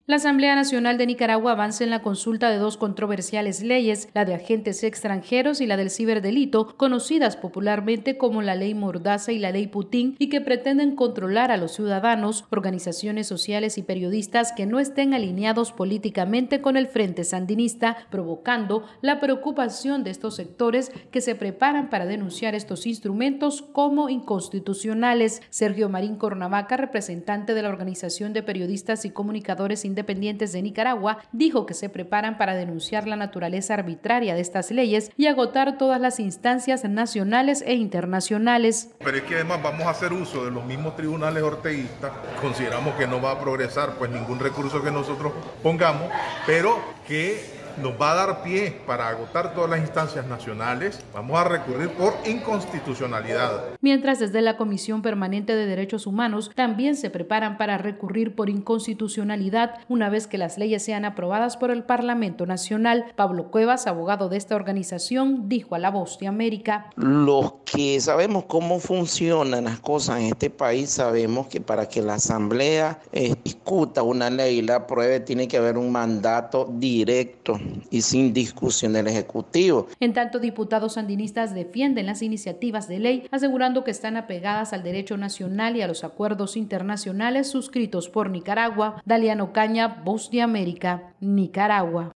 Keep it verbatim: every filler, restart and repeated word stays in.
La Asamblea Nacional de Nicaragua avanza en la consulta de dos controversiales leyes, la de agentes extranjeros y la del ciberdelito, conocidas popularmente como la Ley Mordaza y la Ley Putin, y que pretenden controlar a los ciudadanos, organizaciones sociales y periodistas que no estén alineados políticamente con el Frente Sandinista, provocando la preocupación de estos sectores que se preparan para denunciar estos instrumentos como inconstitucionales. Sergio Marín Cornavaca, representante de la Organización de Periodistas y Comunicadores Independientes de Nicaragua, dijo que se preparan para denunciar la naturaleza arbitraria de estas leyes y agotar todas las instancias nacionales e internacionales. Pero es que además vamos a hacer uso de los mismos tribunales orteguistas. Consideramos que no va a progresar pues ningún recurso que nosotros pongamos, pero que nos va a dar pie para agotar todas las instancias nacionales. Vamos a recurrir por inconstitucionalidad. Mientras desde la Comisión Permanente de Derechos Humanos también se preparan para recurrir por inconstitucionalidad una vez que las leyes sean aprobadas por el Parlamento Nacional. Pablo Cuevas, abogado de esta organización, dijo a La Voz de América: Los que sabemos cómo funcionan las cosas en este país sabemos que para que la Asamblea eh, discuta una ley y la apruebe tiene que haber un mandato directo y sin discusión del Ejecutivo. En tanto, diputados sandinistas defienden las iniciativas de ley, asegurando que están apegadas al derecho nacional y a los acuerdos internacionales suscritos por Nicaragua. Daliano Caña, Voz de América, Nicaragua.